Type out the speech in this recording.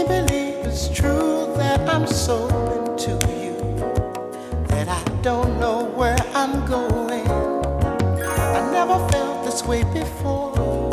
believe it's true that I'm so into you that I don't know where I'm going. I never felt this way before.